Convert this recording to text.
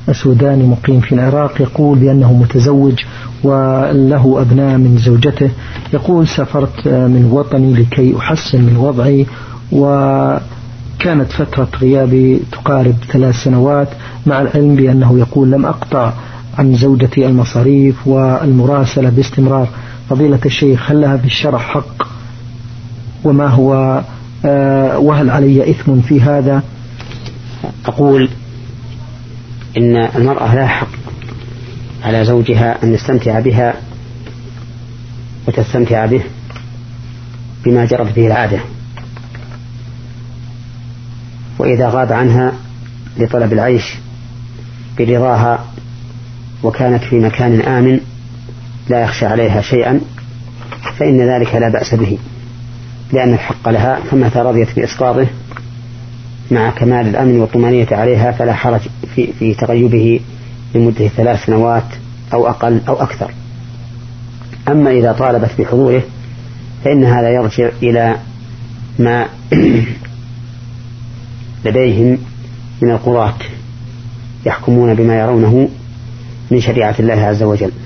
السوداني مقيم في العراق، يقول بأنه متزوج وله أبناء من زوجته. يقول سافرت من وطني لكي أحسن من وضعي، وكانت فترة غيابي تقارب 3 سنوات، مع العلم بأنه يقول لم أقطع عن زوجتي المصاريف والمراسلة باستمرار. فضيلة الشيخ، هل لها بالشرع حق؟ وما هو وهل علي إثم في هذا؟ أقول إن المرأة لا حق على زوجها أن يستمتع بها وتستمتع به بما جرت به العادة، وإذا غاب عنها لطلب العيش برضاها وكانت في مكان آمن لا يخشى عليها شيئا فإن ذلك لا بأس به، لأن الحق لها، فمتى رضيت بإسقاطه مع كمال الأمن والطمأنينة عليها فلا حرج في تغيبه لمدة 3 سنوات أو أقل أو أكثر. أما إذا طالبت بحضوره فإن هذا يرجع إلى ما لديهم من القضاة يحكمون بما يرونه من شريعة الله عز وجل.